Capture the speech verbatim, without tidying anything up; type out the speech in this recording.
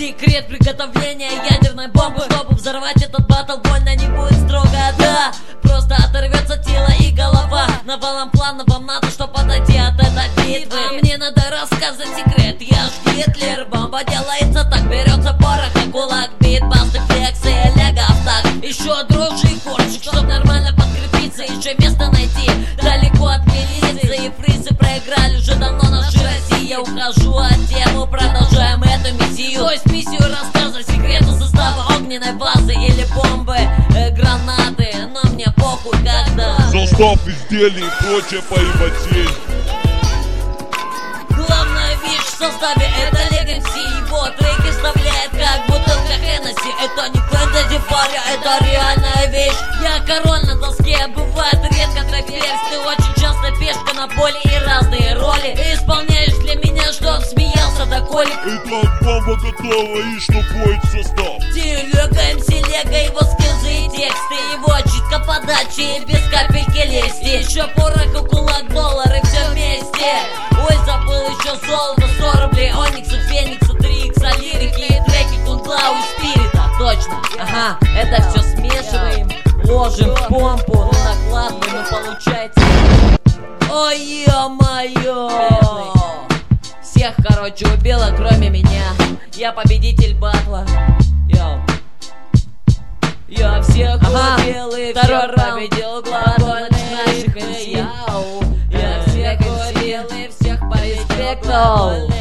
Секрет приготовления ядерной бомбы. Чтобы взорвать этот батл, больно не будет строго, да. Просто оторвется тело и голова. Навалом плана вам надо, чтоб отойти от этой битвы. А мне надо рассказать секрет. Я ж Гитлер, бомба делается так. Берется порох, а кулак, битбасты, флексы, легов так. Еще дрожжи и корчик, чтоб нормально подкрепиться. Еще место найти далеко от милиции. Фризы проиграли уже давно наши России. Я ухожу от темы, продолжаем эту миссию. То есть миссию рассказа, секреты состава огненной базы или бомбы, э, гранаты. Но мне похуй, когда состав изделий и прочее поебатей. Главная вещь в составе — это Legacy. Его треки вставляет как бутылка Хеннесси. Это не фэнтези, паря, это реальная вещь. Я король на доске, бывает редко трофеев. Ты очень часто пешка на поле и разные роли исполняешь для меня, чтоб смеялся доколик. Итак, бомба готова, и что будет состав? Телега, МС Лего, его скилзы и тексты, его читка подачи и без капельки лести. Еще порох, кулак, доллары, все вместе. Ой, забыл еще золото, сто рублей, Оникса, Феникса, три икса, лирики и треки Кунглау и Спирита. Точно, ага, это все смешиваем, ложим в помпу, накладываем и получается. Ой, ё-моё! Всех, короче, убила, кроме меня. Я победитель батла. Йоу. Я всех ага. убил и второй раунд победил главных наших. Я всех убил и всех пореспектовал.